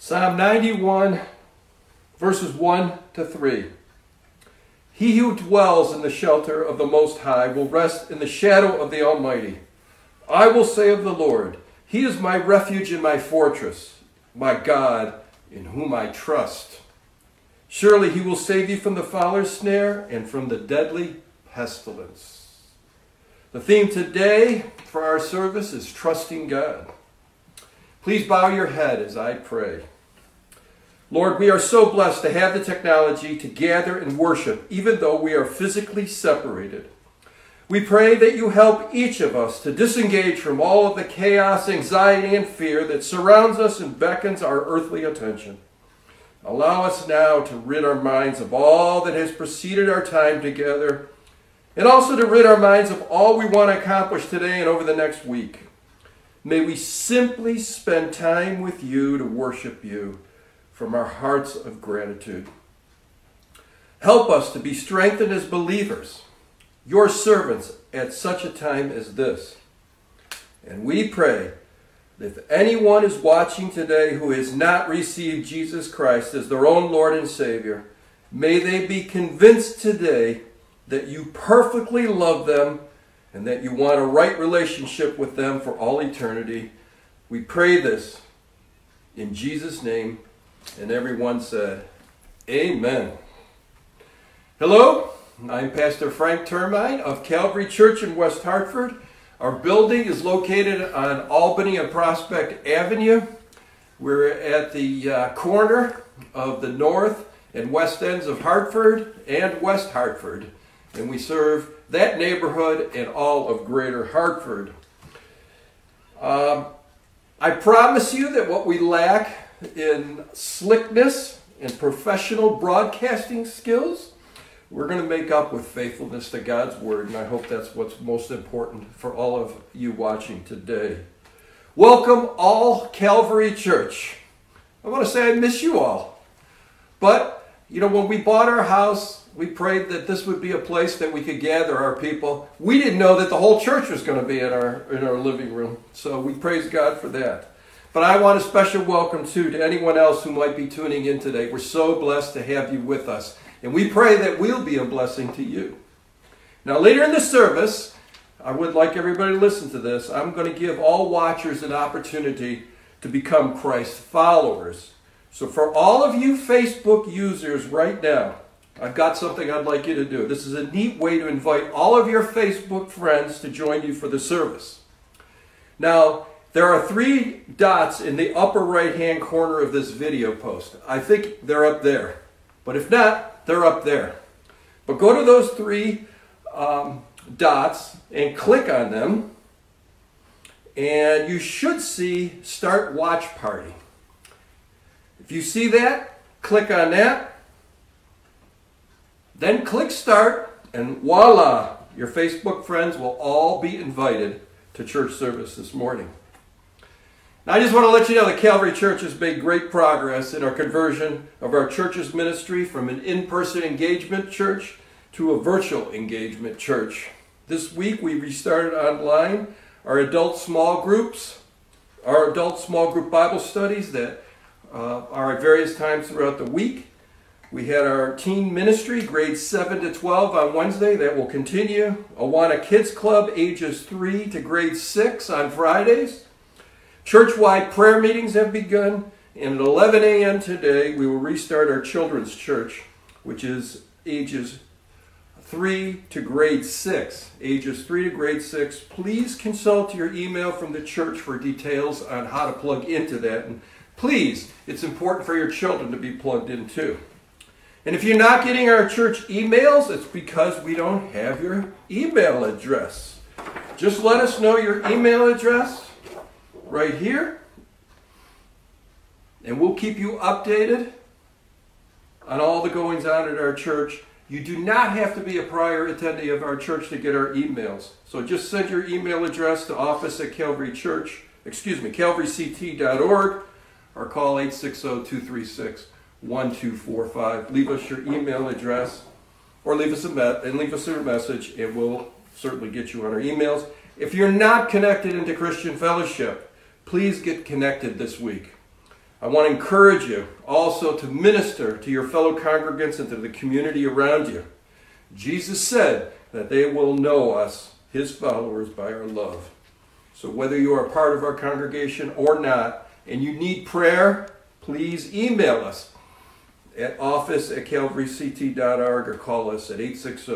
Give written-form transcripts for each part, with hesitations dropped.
Psalm 91, verses 1 to 3. He who dwells in the shelter of the Most High will rest in the shadow of the Almighty. I will say of the Lord, He is my refuge and my fortress, my God, in whom I trust. Surely He will save you from the fowler's snare and from the deadly pestilence. The theme today for our service is trusting God. Please bow your head as I pray. Lord, we are so blessed to have the technology to gather and worship, even though we are physically separated. We pray that you help each of us to disengage from all of the chaos, anxiety, and fear that surrounds us and beckons our earthly attention. Allow us now to rid our minds of all that has preceded our time together, and also to rid our minds of all we want to accomplish today and over the next week. May we simply spend time with you to worship you from our hearts of gratitude. Help us to be strengthened as believers, your servants at such a time as this. And we pray that if anyone is watching today who has not received Jesus Christ as their own Lord and Savior, may they be convinced today that you perfectly love them and that you want a right relationship with them for all eternity. We pray this in Jesus' name. And everyone said, Amen. Hello, I'm Pastor Frank Termine of Calvary Church in West Hartford. Our building is located on Albany and Prospect Avenue. We're at the corner of the north and west ends of Hartford and West Hartford. And we serve that neighborhood and all of Greater Hartford. I promise you that what we lack in slickness and professional broadcasting skills, we're going to make up with faithfulness to God's Word, and I hope that's what's most important for all of you watching today. Welcome all Calvary Church. I want to say I miss you all. But, when we bought our house, we prayed that this would be a place that we could gather our people. We didn't know that the whole church was going to be in our living room, so we praise God for that. But I want a special welcome, too, to anyone else who might be tuning in today. We're so blessed to have you with us. And we pray that we'll be a blessing to you. Now, later in the service, I would like everybody to listen to this. I'm going to give all watchers an opportunity to become Christ followers. So for all of you Facebook users right now, I've got something I'd like you to do. This is a neat way to invite all of your Facebook friends to join you for the service. Now, there are 3 dots in the upper right-hand corner of this video post. I think they're up there. But if not, they're up there. But go to those 3 dots and click on them. And you should see Start Watch Party. If you see that, click on that. Then click Start, and voila, your Facebook friends will all be invited to church service this morning. Now, I just want to let you know that Calvary Church has made great progress in our conversion of our church's ministry from an in-person engagement church to a virtual engagement church. This week, we restarted online our adult small groups, our adult small group Bible studies that are at various times throughout the week. We had our teen ministry, grades 7 to 12 on Wednesday. That will continue. Awana Kids Club, ages 3 to grade 6 on Fridays. Church-wide prayer meetings have begun, and at 11 a.m. today, we will restart our children's church, which is ages 3 to grade 6. Ages 3 to grade 6. Please consult your email from the church for details on how to plug into that. And please, it's important for your children to be plugged in too. And if you're not getting our church emails, it's because we don't have your email address. Just let us know your email address right here, and we'll keep you updated on all the goings on at our church. You do not have to be a prior attendee of our church to get our emails. So just send your email address to office@calvaryct.org or call 860-236-1245. Leave us your email address or leave us a message, and we'll certainly get you on our emails. If you're not connected into Christian Fellowship, please get connected this week. I want to encourage you also to minister to your fellow congregants and to the community around you. Jesus said that they will know us, his followers, by our love. So whether you are a part of our congregation or not, and you need prayer, please email us at office@calvaryct.org or call us at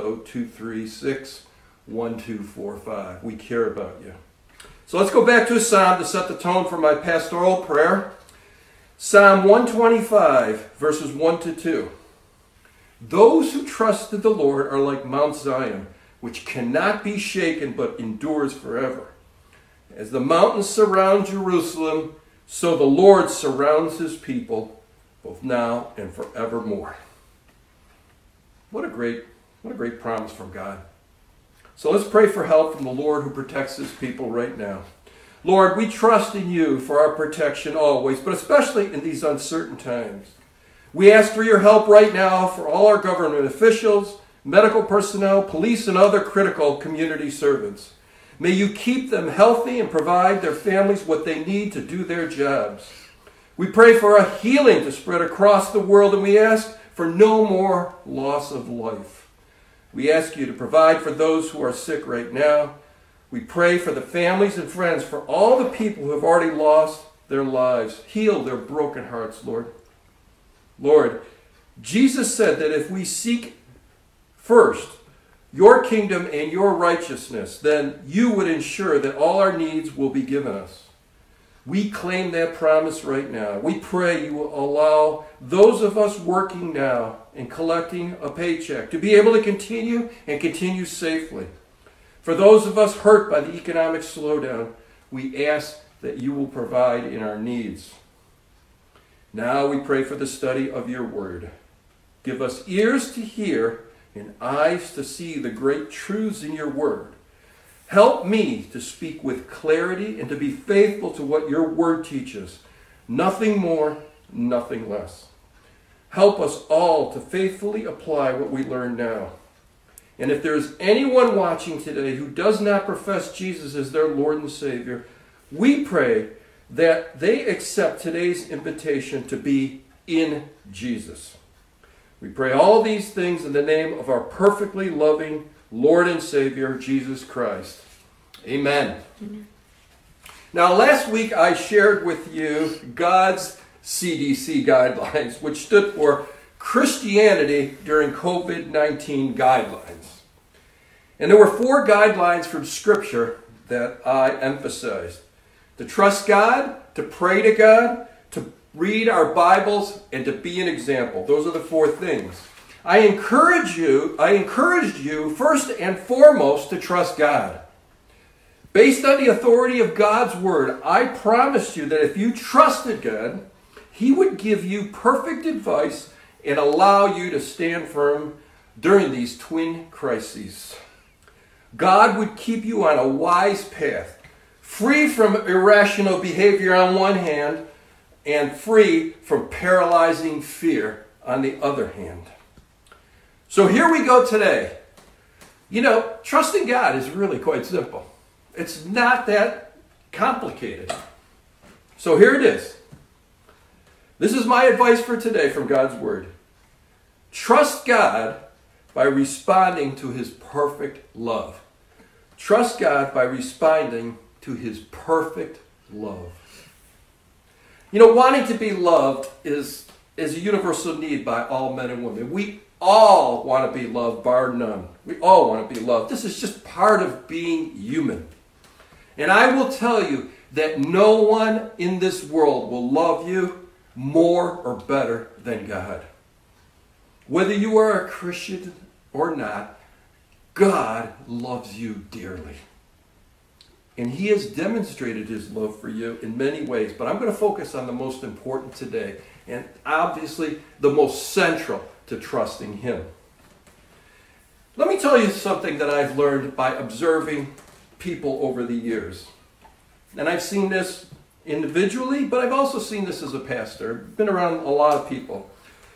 860-236-1245. We care about you. So let's go back to a psalm to set the tone for my pastoral prayer. Psalm 125, verses 1 to 2. Those who trust in the Lord are like Mount Zion, which cannot be shaken but endures forever. As the mountains surround Jerusalem, so the Lord surrounds his people, both now and forevermore. What a great promise from God. So let's pray for help from the Lord who protects his people right now. Lord, we trust in you for our protection always, but especially in these uncertain times. We ask for your help right now for all our government officials, medical personnel, police, and other critical community servants. May you keep them healthy and provide their families what they need to do their jobs. We pray for a healing to spread across the world, and we ask for no more loss of life. We ask you to provide for those who are sick right now. We pray for the families and friends, for all the people who have already lost their lives. Heal their broken hearts, Lord. Lord, Jesus said that if we seek first your kingdom and your righteousness, then you would ensure that all our needs will be given us. We claim that promise right now. We pray you will allow those of us working now and collecting a paycheck to be able to continue safely. For those of us hurt by the economic slowdown, we ask that you will provide in our needs. Now we pray for the study of your word. Give us ears to hear and eyes to see the great truths in your word. Help me to speak with clarity and to be faithful to what your word teaches. Nothing more, nothing less. Help us all to faithfully apply what we learn now. And if there is anyone watching today who does not profess Jesus as their Lord and Savior, we pray that they accept today's invitation to be in Jesus. We pray all these things in the name of our perfectly loving Lord and Savior, Jesus Christ. Amen. Amen. Now, last week I shared with you God's CDC guidelines, which stood for Christianity during COVID-19 guidelines. And there were 4 guidelines from Scripture that I emphasized. To trust God, to pray to God, to read our Bibles, and to be an example. Those are the 4 things. I encouraged you first and foremost to trust God. Based on the authority of God's word, I promised you that if you trusted God, he would give you perfect advice and allow you to stand firm during these twin crises. God would keep you on a wise path, free from irrational behavior on one hand, and free from paralyzing fear on the other hand. So here we go today. You know, trusting God is really quite simple. It's not that complicated. So here it is. This is my advice for today from God's Word. Trust God by responding to his perfect love. Trust God by responding to his perfect love. You know, wanting to be loved is a universal need by all men and women. We all want to be loved, bar none. We all want to be loved. This is just part of being human. And I will tell you that no one in this world will love you more or better than God. Whether you are a Christian or not, God loves you dearly. And he has demonstrated his love for you in many ways. But I'm going to focus on the most important today, and obviously the most central to trusting him. Let me tell you something that I've learned by observing people over the years. And I've seen this individually, but I've also seen this as a pastor. I've been around a lot of people.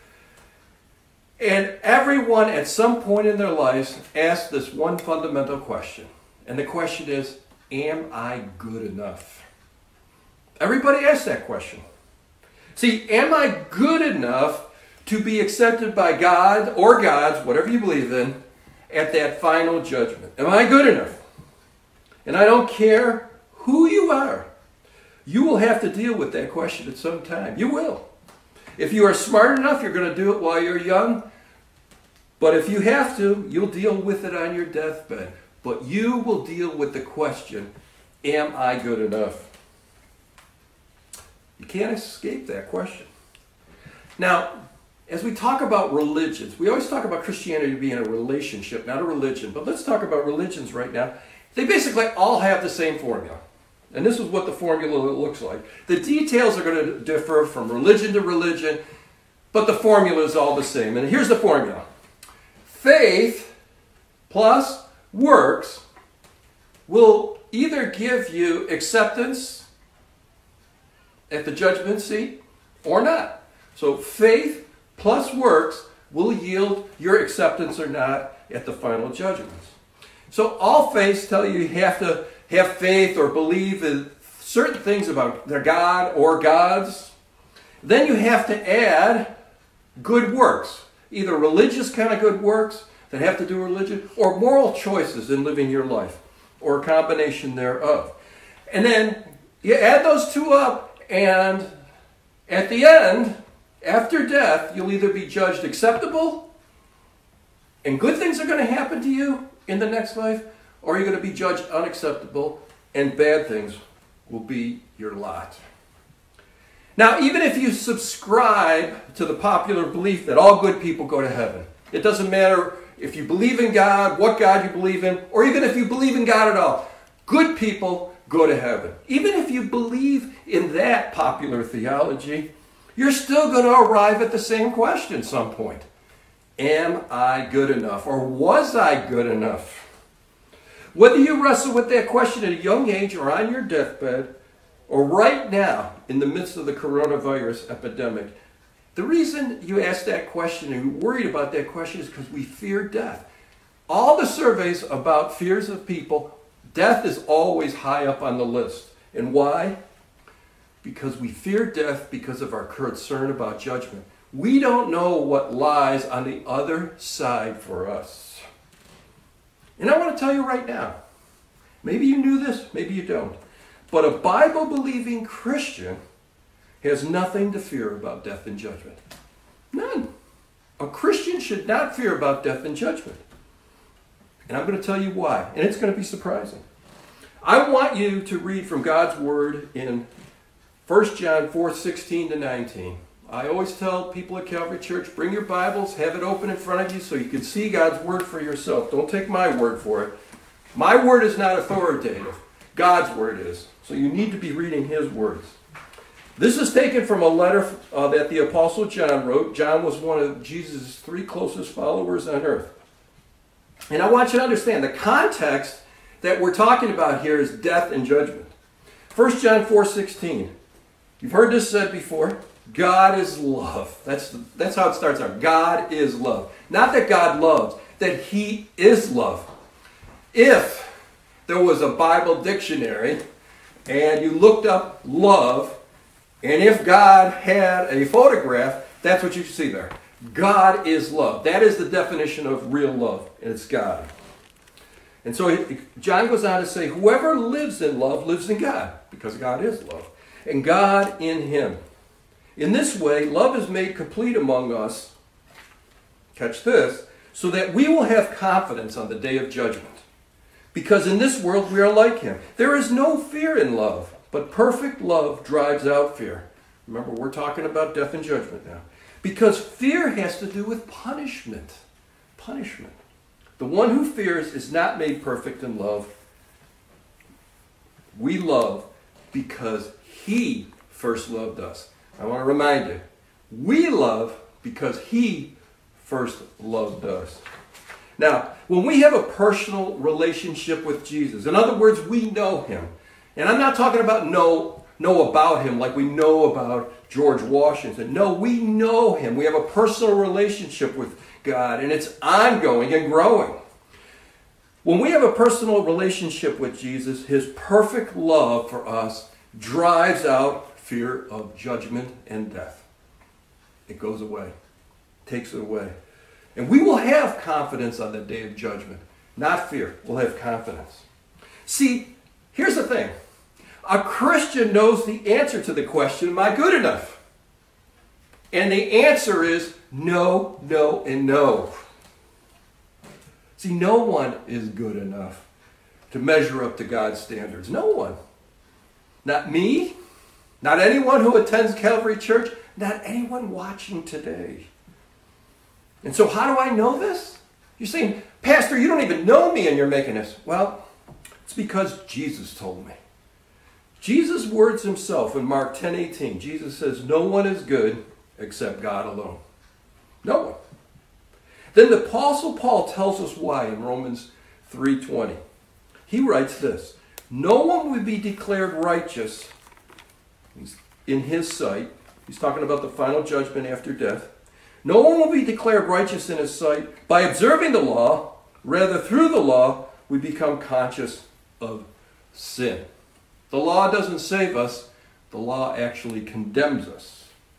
And everyone at some point in their lives asks this one fundamental question. And the question is, am I good enough? Everybody asks that question. See, am I good enough to be accepted by God or gods, whatever you believe in, at that final judgment? Am I good enough? And I don't care who you are. You will have to deal with that question at some time. You will. If you are smart enough, you're going to do it while you're young. But if you have to, you'll deal with it on your deathbed. But you will deal with the question, am I good enough? You can't escape that question. Now, as we talk about religions, we always talk about Christianity being a relationship, not a religion. But let's talk about religions right now. They basically all have the same formula. And this is what the formula looks like. The details are going to differ from religion to religion, but the formula is all the same. And here's the formula. Faith plus works will either give you acceptance at the judgment seat or not. So faith plus works will yield your acceptance or not at the final judgments. So all faiths tell you have to have faith or believe in certain things about their God or gods. Then you have to add good works, either religious kind of good works that have to do with religion or moral choices in living your life or a combination thereof. And then you add those two up, and at the end, after death, you'll either be judged acceptable and good things are going to happen to you in the next life, or you're going to be judged unacceptable and bad things will be your lot. Now, even if you subscribe to the popular belief that all good people go to heaven, it doesn't matter if you believe in God, what God you believe in, or even if you believe in God at all, good people go to heaven. Even if you believe in that popular theology, you're still going to arrive at the same question at some point. Am I good enough? Or was I good enough? Whether you wrestle with that question at a young age or on your deathbed, or right now in the midst of the coronavirus epidemic, the reason you ask that question and you're worried about that question is because we fear death. All the surveys about fears of people, death is always high up on the list. And why? Because we fear death because of our concern about judgment. We don't know what lies on the other side for us. And I want to tell you right now, maybe you knew this, maybe you don't, but a Bible-believing Christian has nothing to fear about death and judgment. None. A Christian should not fear about death and judgment. And I'm going to tell you why, and it's going to be surprising. I want you to read from God's Word in 1 John 4:16-19. I always tell people at Calvary Church, bring your Bibles, have it open in front of you so you can see God's Word for yourself. Don't take my word for it. My word is not authoritative. God's Word is. So you need to be reading His words. This is taken from a letter that the Apostle John wrote. John was one of Jesus' 3 closest followers on earth. And I want you to understand the context that we're talking about here is death and judgment. 1 John 4:16. You've heard this said before. God is love. That's how it starts out. God is love. Not that God loves, that He is love. If there was a Bible dictionary and you looked up love, and if God had a photograph, that's what you see there. God is love. That is the definition of real love, and it's God. And so John goes on to say, whoever lives in love lives in God, because God is love, and God in him. In this way, love is made complete among us, catch this, so that we will have confidence on the day of judgment. Because in this world we are like him. There is no fear in love, but perfect love drives out fear. Remember, we're talking about death and judgment now. Because fear has to do with punishment. Punishment. The one who fears is not made perfect in love. We love because He first loved us. I want to remind you, we love because He first loved us. Now, when we have a personal relationship with Jesus, in other words, we know Him. And I'm not talking about know about Him like we know about George Washington. No, we know Him. We have a personal relationship with God, and it's ongoing and growing. When we have a personal relationship with Jesus, His perfect love for us drives out fear of judgment and death. It goes away. Takes it away. And we will have confidence on the day of judgment. Not fear. We'll have confidence. See, here's the thing. A Christian knows the answer to the question, am I good enough? And the answer is no, no, and no. See, no one is good enough to measure up to God's standards. No one. Not me. Not anyone who attends Calvary Church. Not anyone watching today. And so how do I know this? You're saying, Pastor, you don't even know me and you're making this. Well, it's because Jesus told me. Jesus words himself in Mark 10:18. Jesus says, no one is good except God alone. No one. Then the Apostle Paul tells us why in Romans 3:20. He writes this, no one would be declared righteous in his sight. He's talking about the final judgment after death. No one will be declared righteous in his sight by observing the law. Rather, through the law, we become conscious of sin. The law doesn't save us. The law actually condemns us.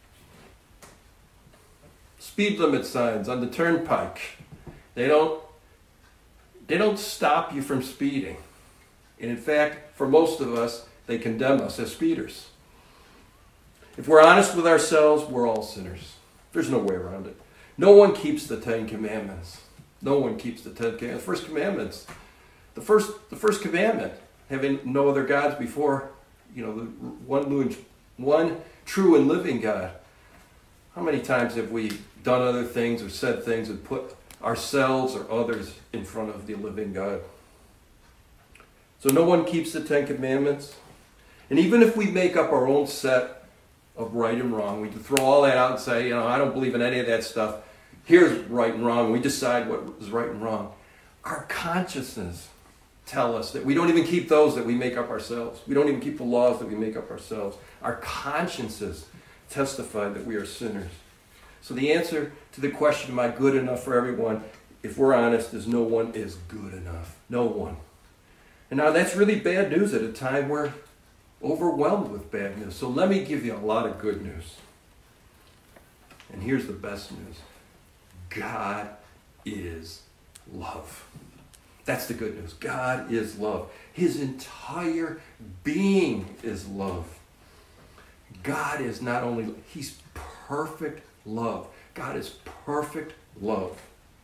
Speed limit signs on the turnpike. They don't stop you from speeding. And in fact, for most of us, they condemn us as speeders. If we're honest with ourselves, we're all sinners. There's no way around it. No one keeps the Ten Commandments. No one keeps the Ten Commandments. The first commandment, having no other gods before, the one true and living God. How many times have we done other things or said things and put ourselves or others in front of the living God? So no one keeps the Ten Commandments. And even if we make up our own set of right and wrong, we throw all that out and say, I don't believe in any of that stuff. Here's right and wrong. We decide what is right and wrong. Our consciences tell us that we don't even keep those that we make up ourselves. We don't even keep the laws that we make up ourselves. Our consciences testify that we are sinners. So the answer to the question, am I good enough for everyone, if we're honest, is no one is good enough. No one. And now that's really bad news at a time we're overwhelmed with bad news. So let me give you a lot of good news. And here's the best news. God is love. That's the good news. God is love. His entire being is love. God is not only, he's perfect love. God is perfect love.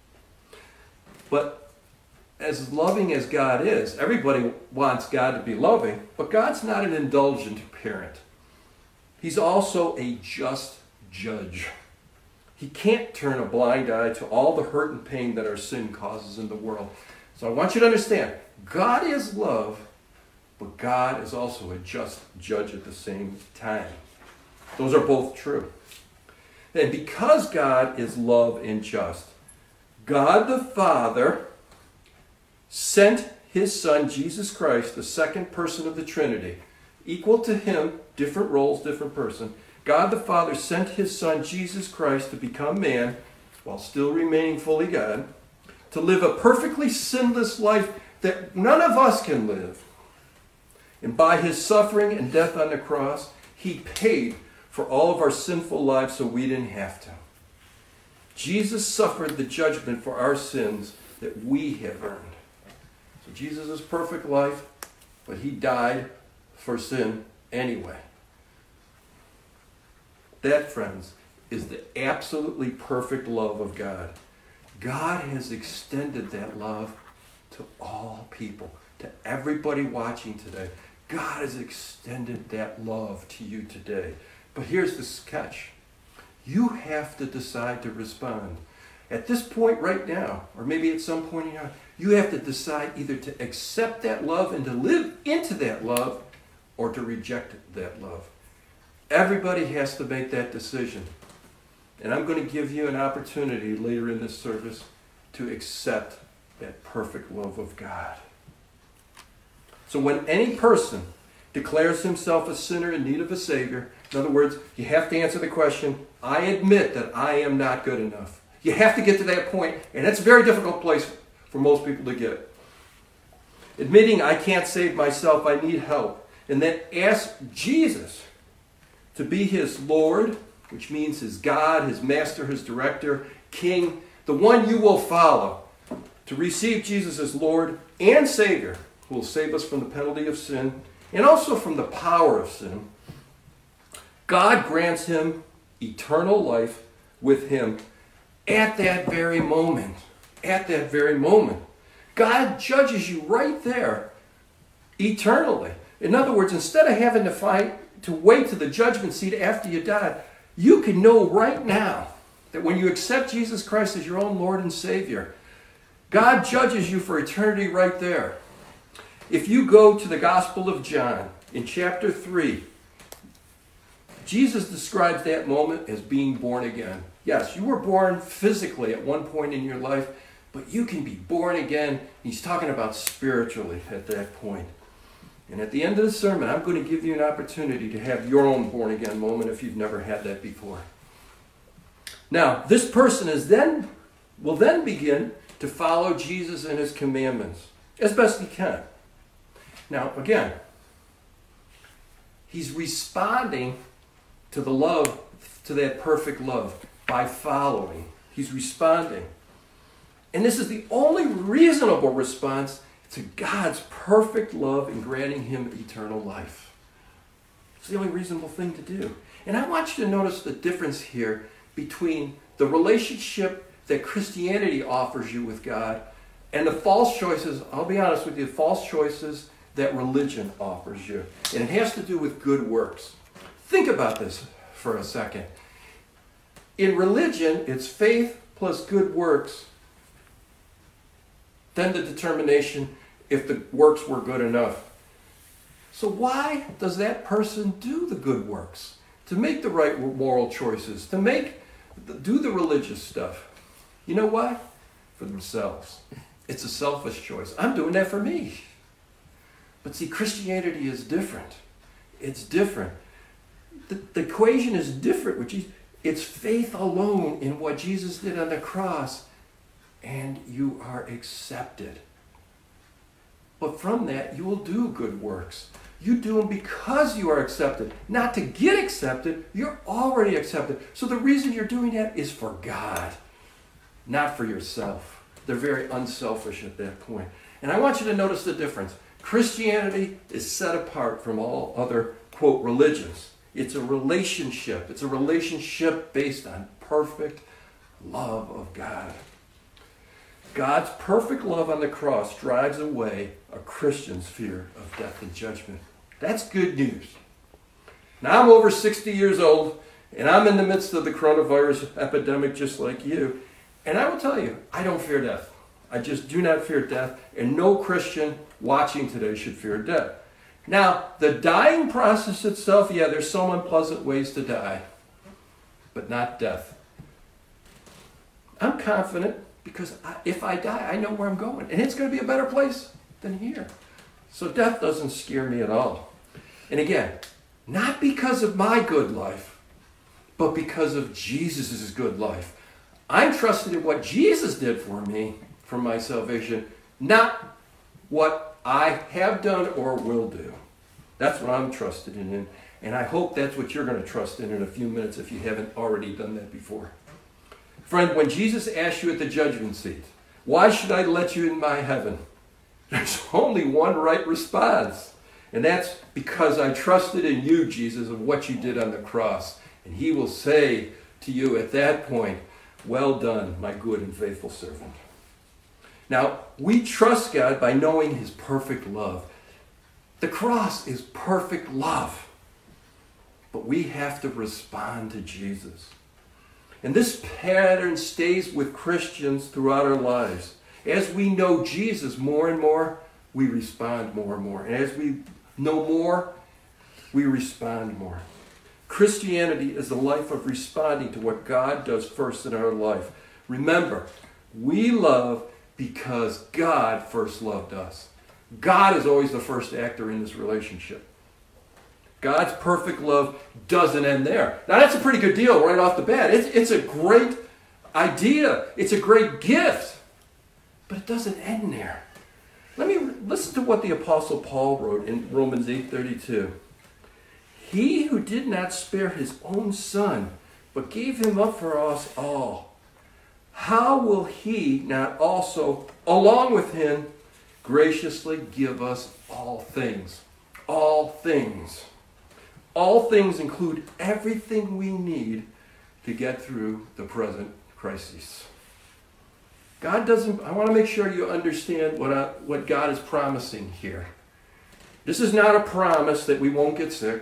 But as loving as God is, everybody wants God to be loving, but God's not an indulgent parent. He's also a just judge. He can't turn a blind eye to all the hurt and pain that our sin causes in the world. So I want you to understand, God is love, but God is also a just judge at the same time. Those are both true. And because God is love and just, God the Father sent his Son, Jesus Christ, the second person of the Trinity, equal to him, different roles, different person. God the Father sent his Son, Jesus Christ, to become man while still remaining fully God, to live a perfectly sinless life that none of us can live. And by his suffering and death on the cross, he paid for all of our sinful lives so we didn't have to. Jesus suffered the judgment for our sins that we have earned. So Jesus' perfect life, but he died for sin anyway. That, friends, is the absolutely perfect love of God. God has extended that love to all people, to everybody watching today. God has extended that love to you today. But here's the catch. You have to decide to respond. At this point right now, or maybe at some point in your life, you have to decide either to accept that love and to live into that love, or to reject that love. Everybody has to make that decision. And I'm going to give you an opportunity later in this service to accept that perfect love of God. So when any person declares himself a sinner in need of a Savior, in other words, you have to answer the question, I admit that I am not good enough. You have to get to that point, and that's a very difficult place for most people to get. Admitting I can't save myself, I need help. And then ask Jesus to be his Lord, which means his God, his master, his director, king, the one you will follow, to receive Jesus as Lord and Savior, who will save us from the penalty of sin and also from the power of sin, God grants him eternal life with him at that very moment. At that very moment. God judges you right there eternally. In other words, instead of having to wait to the judgment seat after you die, you can know right now that when you accept Jesus Christ as your own Lord and Savior, God judges you for eternity right there. If you go to the Gospel of John in chapter 3, Jesus describes that moment as being born again. Yes, you were born physically at one point in your life, but you can be born again. He's talking about spiritually at that point. And at the end of the sermon, I'm going to give you an opportunity to have your own born again moment if you've never had that before. Now, this person will then begin to follow Jesus and his commandments as best he can. Now, again, he's responding to the love, to that perfect love, by following. He's responding. And this is the only reasonable response to God's perfect love in granting him eternal life. It's the only reasonable thing to do. And I want you to notice the difference here between the relationship that Christianity offers you with God and the false choices, I'll be honest with you, false choices that religion offers you. And it has to do with good works. Think about this for a second. In religion, it's faith plus good works, then the determination if the works were good enough. So why does that person do the good works? To make the right moral choices, to do the religious stuff. You know why? For themselves. It's a selfish choice. I'm doing that for me. But see, Christianity is different. It's different. The equation is different with Jesus. It's faith alone in what Jesus did on the cross, and you are accepted. But from that, you will do good works. You do them because you are accepted. Not to get accepted, you're already accepted. So the reason you're doing that is for God, not for yourself. They're very unselfish at that point. And I want you to notice the difference. Christianity is set apart from all other, quote, religions. It's a relationship. It's a relationship based on perfect love of God. God's perfect love on the cross drives away a Christian's fear of death and judgment. That's good news. Now I'm over 60 years old, and I'm in the midst of the coronavirus epidemic just like you. And I will tell you, I don't fear death. I just do not fear death, and no Christian watching today should fear death. Now, the dying process itself, yeah, there's some unpleasant ways to die, but not death. I'm confident because if I die, I know where I'm going, and it's going to be a better place than here. So death doesn't scare me at all. And again, not because of my good life, but because of Jesus' good life. I'm trusted in what Jesus did for me, for my salvation, not what I have done or will do. That's what I'm trusted in. And I hope that's what you're going to trust in a few minutes if you haven't already done that before. Friend, when Jesus asked you at the judgment seat, why should I let you in my heaven? There's only one right response. And that's because I trusted in you, Jesus, and what you did on the cross. And he will say to you at that point, well done, my good and faithful servant. Now, we trust God by knowing his perfect love. The cross is perfect love. But we have to respond to Jesus. And this pattern stays with Christians throughout our lives. As we know Jesus more and more, we respond more and more. And as we know more, we respond more. Christianity is a life of responding to what God does first in our life. Remember, we love because God first loved us. God is always the first actor in this relationship. God's perfect love doesn't end there. Now that's a pretty good deal right off the bat. It's a great idea. It's a great gift. But it doesn't end there. Let me listen to what the Apostle Paul wrote in Romans 8:32. He who did not spare his own son, but gave him up for us all, how will he not also, along with him, graciously give us all things? All things. All things include everything we need to get through the present crisis. God doesn't, I want to make sure you understand what God is promising here. This is not a promise that we won't get sick.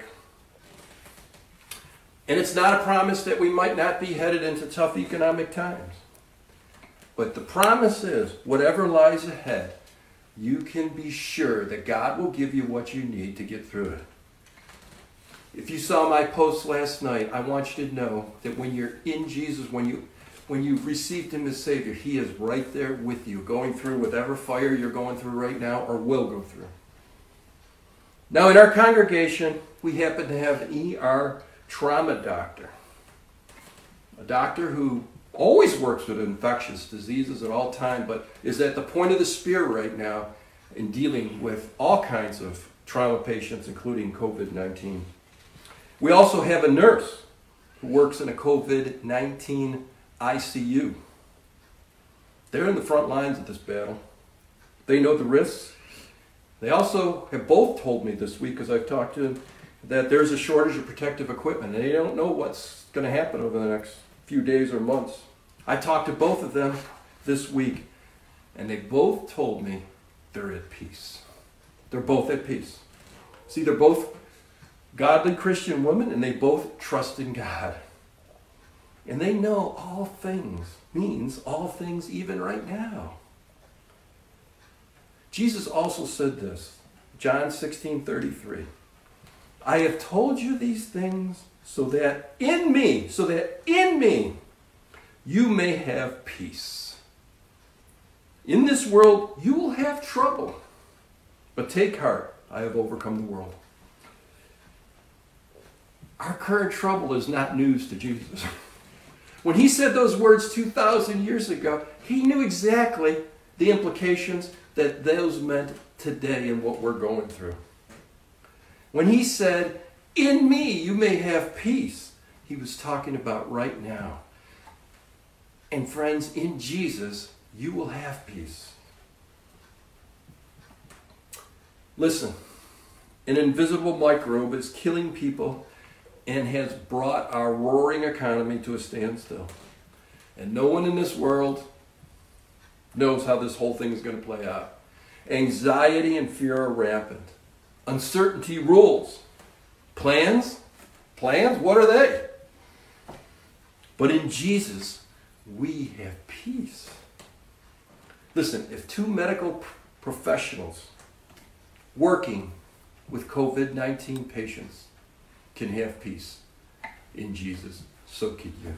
And it's not a promise that we might not be headed into tough economic times. But the promise is, whatever lies ahead, you can be sure that God will give you what you need to get through it. If you saw my post last night, I want you to know that when you're in Jesus, when you've received him as Savior, he is right there with you, going through whatever fire you're going through right now or will go through. Now, in our congregation, we happen to have an ER trauma doctor. A doctor who always works with infectious diseases at all time, but is at the point of the spear right now in dealing with all kinds of trauma patients, including COVID-19. We also have a nurse who works in a COVID-19 ICU. They're in the front lines of this battle. They know the risks. They also have both told me this week, as I've talked to them, that there's a shortage of protective equipment, and they don't know what's going to happen over the next few days or months. I talked to both of them this week, and they both told me they're at peace. They're both at peace. See, they're both godly Christian women, and they both trust in God. And they know all things means all things even right now. Jesus also said this, John 16:33. I have told you these things so that in me, you may have peace. In this world, you will have trouble. But take heart, I have overcome the world. Our current trouble is not news to Jesus. When he said those words 2,000 years ago, he knew exactly the implications that those meant today in what we're going through. When he said, in me you may have peace, he was talking about right now. And friends, in Jesus, you will have peace. Listen, an invisible microbe is killing people and has brought our roaring economy to a standstill. And no one in this world knows how this whole thing is going to play out. Anxiety and fear are rampant. Uncertainty rules. Plans? What are they? But in Jesus, we have peace. Listen, if two medical professionals working with COVID-19 patients can have peace in Jesus, so can you.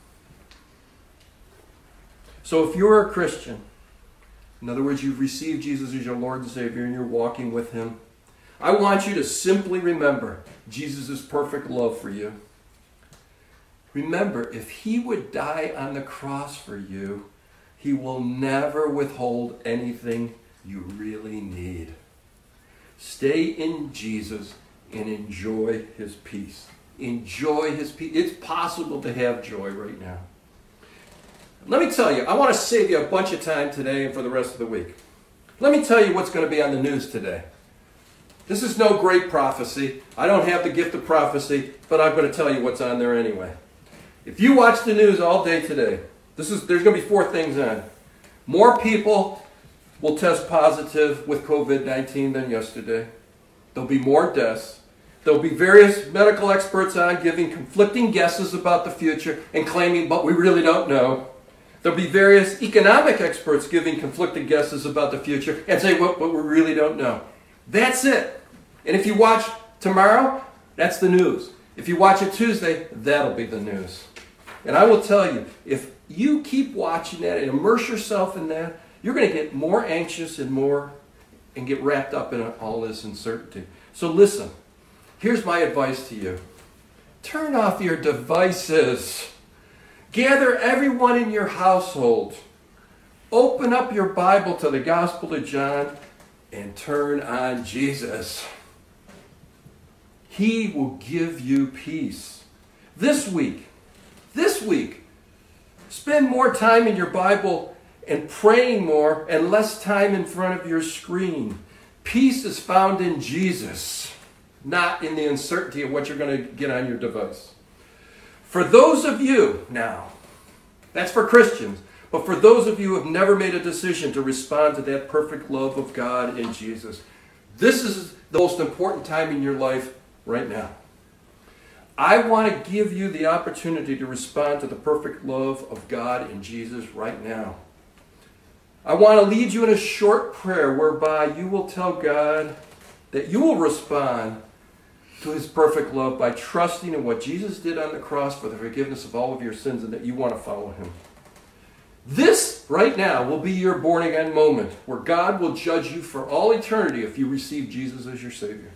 So if you're a Christian, in other words, you've received Jesus as your Lord and Savior and you're walking with him, I want you to simply remember Jesus' perfect love for you. Remember, if he would die on the cross for you, he will never withhold anything you really need. Stay in Jesus and enjoy his peace. Enjoy his peace. It's possible to have joy right now. Let me tell you, I want to save you a bunch of time today and for the rest of the week. Let me tell you what's going to be on the news today. This is no great prophecy. I don't have the gift of prophecy, but I'm going to tell you what's on there anyway. If you watch the news all day today, there's going to be 4 things on. More people will test positive with COVID-19 than yesterday. There'll be more deaths. There'll be various medical experts on giving conflicting guesses about the future and claiming, but we really don't know. There'll be various economic experts giving conflicting guesses about the future and say, but we really don't know. That's it. And if you watch tomorrow, that's the news. If you watch it Tuesday, that'll be the news. And I will tell you, if you keep watching that and immerse yourself in that, you're going to get more anxious and get wrapped up in all this uncertainty. So listen, here's my advice to you. Turn off your devices. Gather everyone in your household. Open up your Bible to the Gospel of John and turn on Jesus. He will give you peace. This week, spend more time in your Bible and praying more and less time in front of your screen. Peace is found in Jesus, not in the uncertainty of what you're going to get on your device. For those of you now, that's for Christians, but for those of you who have never made a decision to respond to that perfect love of God in Jesus, this is the most important time in your life right now. I want to give you the opportunity to respond to the perfect love of God in Jesus right now. I want to lead you in a short prayer whereby you will tell God that you will respond to his perfect love by trusting in what Jesus did on the cross for the forgiveness of all of your sins and that you want to follow him. This, right now, will be your born-again moment where God will judge you for all eternity if you receive Jesus as your Savior.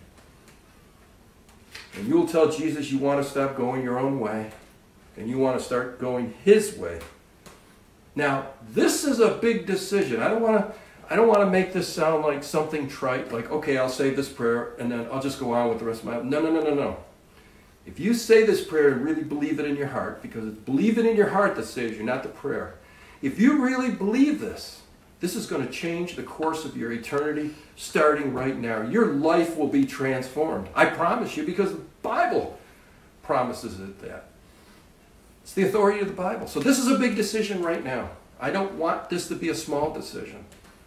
And you will tell Jesus you want to stop going your own way and you want to start going his way. Now, this is a big decision. I don't want to make this sound like something trite, like, okay, I'll say this prayer and then I'll just go on with the rest of my life. No. If you say this prayer and really believe it in your heart, because it's believe it in your heart that saves you, not the prayer. If you really believe this is going to change the course of your eternity starting right now. Your life will be transformed. I promise you, because the Bible promises it that. It's the authority of the Bible. So this is a big decision right now. I don't want this to be a small decision.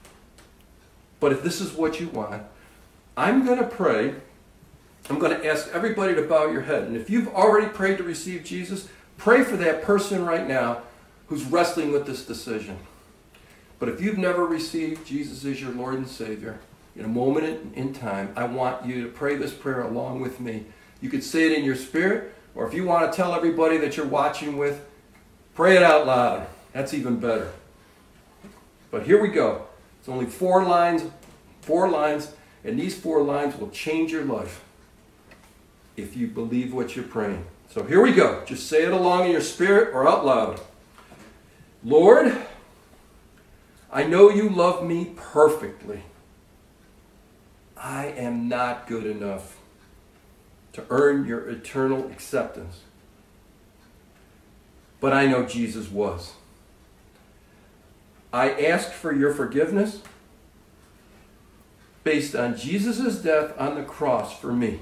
But if this is what you want, I'm going to pray. I'm going to ask everybody to bow your head. And if you've already prayed to receive Jesus, pray for that person right now who's wrestling with this decision. But if you've never received Jesus as your Lord and Savior, in a moment in time, I want you to pray this prayer along with me. You could say it in your spirit, or if you want to tell everybody that you're watching with, pray it out loud. That's even better. But here we go. It's only 4 lines, and these 4 lines will change your life if you believe what you're praying. So here we go. Just say it along in your spirit or out loud. Lord, I know you love me perfectly. I am not good enough to earn your eternal acceptance. But I know Jesus was. I ask for your forgiveness based on Jesus' death on the cross for me.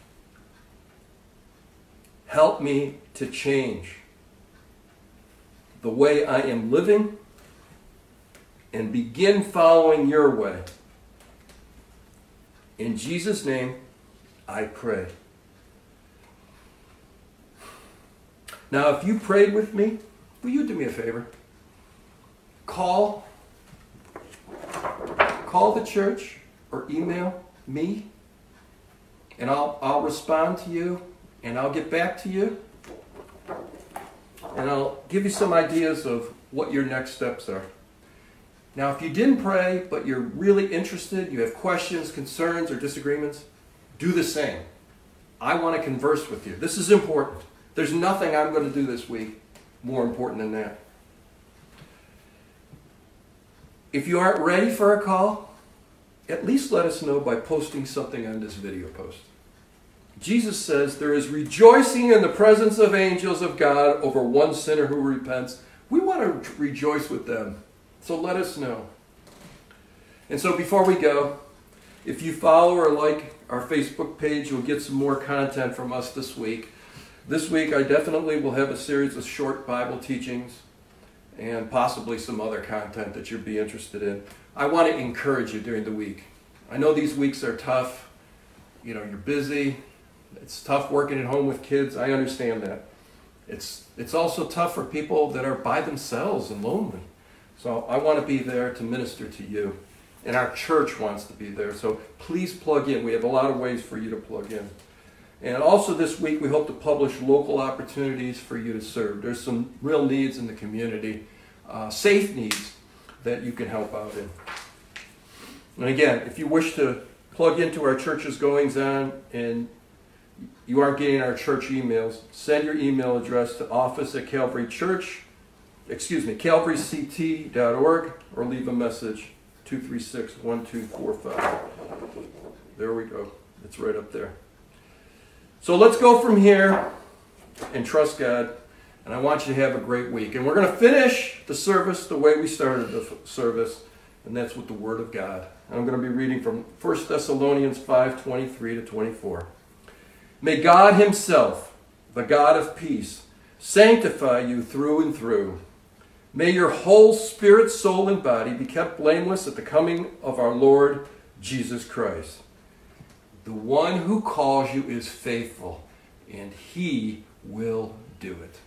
Help me to change the way I am living and begin following your way. In Jesus' name, I pray. Now, if you prayed with me, will you do me a favor? Call the church or email me, and I'll respond to you, and I'll get back to you, and I'll give you some ideas of what your next steps are. Now, if you didn't pray, but you're really interested, you have questions, concerns, or disagreements, do the same. I want to converse with you. This is important. There's nothing I'm going to do this week more important than that. If you aren't ready for a call, at least let us know by posting something on this video post. Jesus says there is rejoicing in the presence of angels of God over one sinner who repents. We want to rejoice with them. So let us know. And so before we go, if you follow or like our Facebook page, you'll get some more content from us this week. This week I definitely will have a series of short Bible teachings and possibly some other content that you'd be interested in. I want to encourage you during the week. I know these weeks are tough. You know, you're busy. It's tough working at home with kids. I understand that. It's also tough for people that are by themselves and lonely. So I want to be there to minister to you. And our church wants to be there. So please plug in. We have a lot of ways for you to plug in. And also this week we hope to publish local opportunities for you to serve. There's some real needs in the community, safe needs that you can help out in. And again, if you wish to plug into our church's goings on and you aren't getting our church emails, send your email address to office@calvaryct.org or leave a message, 236-1245. There we go. It's right up there. So let's go from here and trust God. And I want you to have a great week. And we're going to finish the service the way we started the service, and that's with the Word of God. And I'm going to be reading from 1 Thessalonians 5:23-24. May God himself, the God of peace, sanctify you through and through. May your whole spirit, soul, and body be kept blameless at the coming of our Lord Jesus Christ. The one who calls you is faithful, and he will do it.